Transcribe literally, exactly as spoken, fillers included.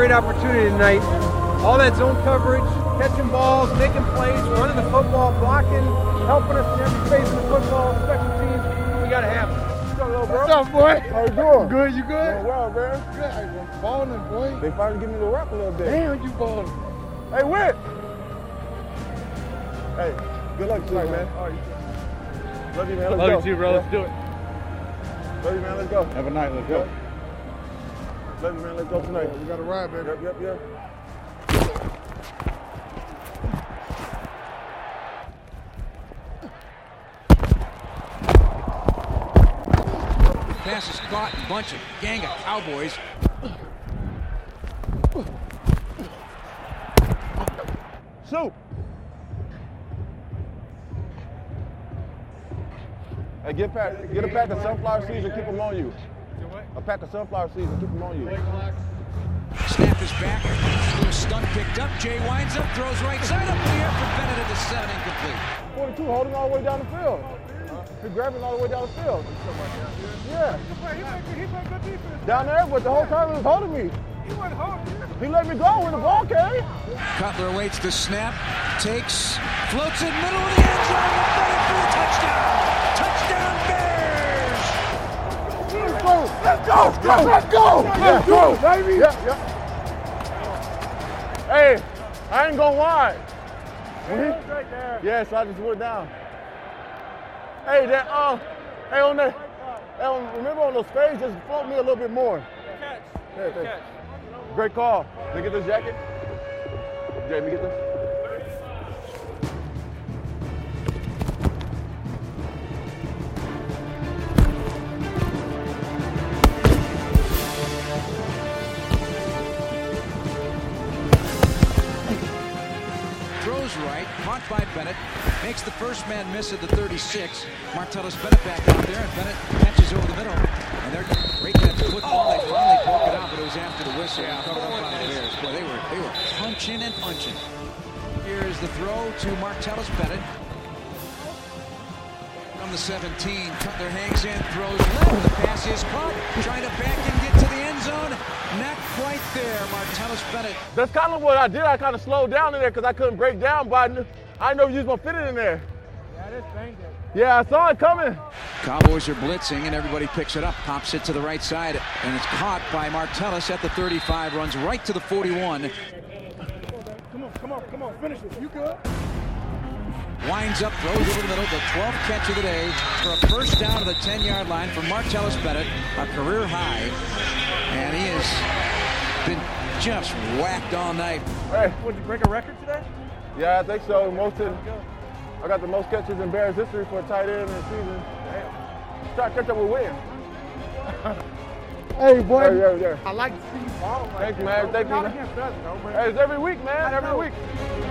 great opportunity tonight. All that zone coverage, catching balls, making plays, running the football, blocking, helping us in every phase of the football, special teams. We got to have it. What's up, little bro? What's up, boy? How you doing? Good, you good? Doing well, man. Good. I'm balling, boy. They finally give me the rep a little bit. Damn, you balling. Hey, Whit! Hey, good luck tonight, man. All right. Love you, man. Let's Love go. you too, bro. Yeah. Let's do it. Love you, man. Let's go. Have a night. Let's go. Love you, man. Let's go tonight. We got to ride, baby. Yep, yep, yep. Pass is caught and bunch of gang of Cowboys. Shoot! Hey, get, pack, get a pack of sunflower seeds and keep them on you. A pack of sunflower seeds and keep them on you. Snap is back. Little stunt picked up. Jay winds up, throws right side up in the air for Bennett at the seven, incomplete. forty-two holding all the way down the field. He's grabbing all the way down the field. Yeah. Down there, but the whole time he was holding me. He wasn't holding you. He let me go when the ball came. Cutler awaits the snap, takes, floats in middle of the end zone, and Bennett for the touchdown. Touchdown Bears! Let's go! Let's go! Let's go! Let's go, baby! Yeah, yeah. Hey, I ain't going wide. When he, right there. Yeah, so I just went down. Hey, that uh, hey on that, hey, on, remember on those fades, just float me a little bit more. Catch. Yeah, catch. Great call. Let me get this jacket. Jay, let me get this. Throws right, caught by Bennett, makes the first man miss at the thirty-six. Martellus Bennett back out there, and Bennett catches over the middle. And they're breaking at the football. They finally broke it out, but it was after the whistle. Yeah, covered up by the Bears. Boy, they were they were punching and punching. Here's the throw to Martellus Bennett. From the seventeen, Cutler hangs in, throws left. The pass is caught, trying to back and get to the end zone. Not quite there, Martellus Bennett. That's kind of what I did. I kind of slowed down in there because I couldn't break down, but I, knew, I know you was going to fit it in there. Yeah, it is banged it. Yeah, I saw it coming. Cowboys are blitzing, and everybody picks it up. Pops it to the right side, and it's caught by Martellus at the thirty-five, runs right to the forty-one. Come on, come on, come on, finish it. You good? Winds up, throws over the middle, the twelfth catch of the day for a first down to the ten-yard line for Martellus Bennett, a career high. And he has been just whacked all night. Hey, Would you break a record today? yeah, I think so. Most of, I got the most catches in Bears history for a tight end in the season. Try to catch up with Williams. Hey, boy. Yeah, yeah, yeah. I like to see you ball. Thanks, man. Thank you. Not Man. against us, though, but Hey, it's every week, man. I Every know. week.